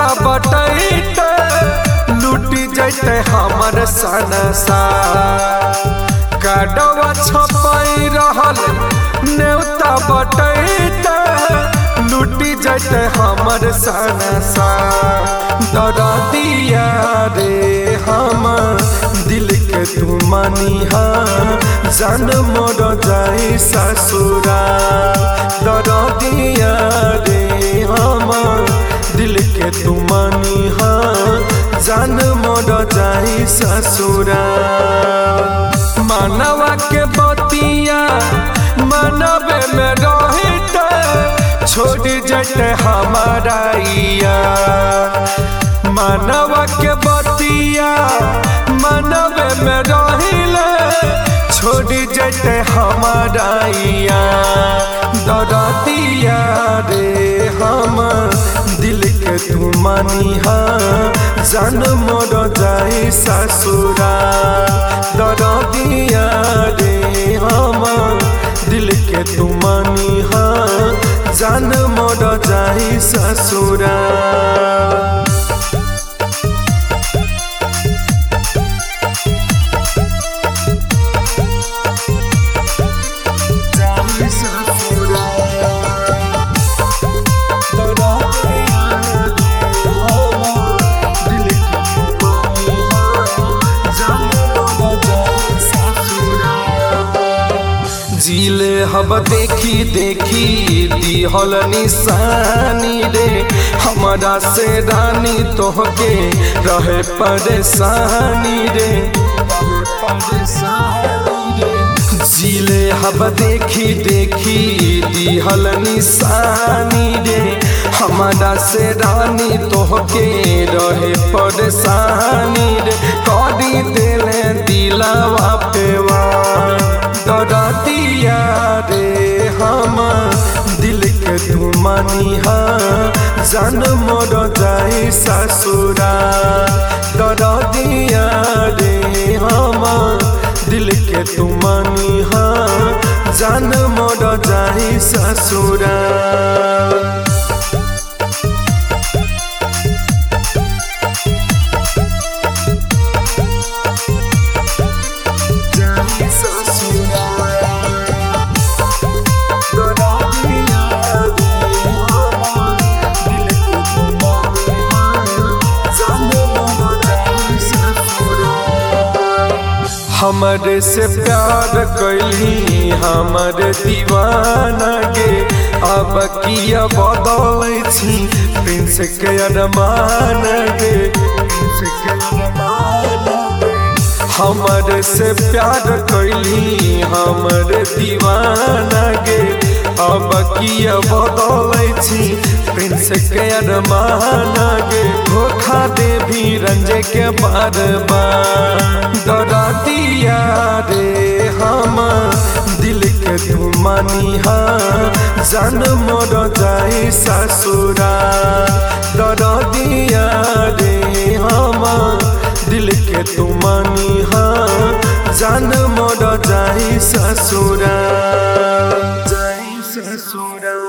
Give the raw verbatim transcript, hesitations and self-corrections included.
बटैते लूटी जैते हमर सनसा काडवा छपाई रहल नेवता बटैते लूटी जैते हमर सनसा दरदिया रे हमर दिल के तू मानिहा जान मोर जाई ससुरा दरदिया रे हमर दिल के तू मानिहा जान मोर जाई ससुरा मानवा के बतिया मानवे में रहते छोड़ जते हमारा मानवा के बतिया मानवे में रहिले छोड़ जते हमारा दरदिया रे हमर दिल के तू मानिहा जान मोर जाई ससुरा दरदिया रे हमर दिल के तू मानिहा जान मोर जाई ससुरा जिले हब देखी देखी दिहल निशानी रे हमारा से रानी तोहके रहे परेशानी रे जिले हब देखी देखी दिहल निशानी रे हमारा से रानी तोहके रहे परेशानी रे करी दिले दिलावा पेवा दरदिया रे हमर दिल के तू मानिहा जान मोर जाई ससुरा दरदिया रे हमर दिल के तू मानिहा जान मोर जाई ससुरा हमरे से प्यार कैली हमर दीवाना गे अब किया बदल छी प्रिंस के अरमान गे हमरे से प्यार कैली हमर दीवाना गे अब किया बदल छी प्रिंस के अरमान गे धोखा दे भी रंजे के बार बार दरदिया रे हमर दिल के तू मानिहा जान मोर जाई ससुरा दरदिया रे हमर दिल के तू मानिहा जान मोर जाई ससुरा जाई ससुरा।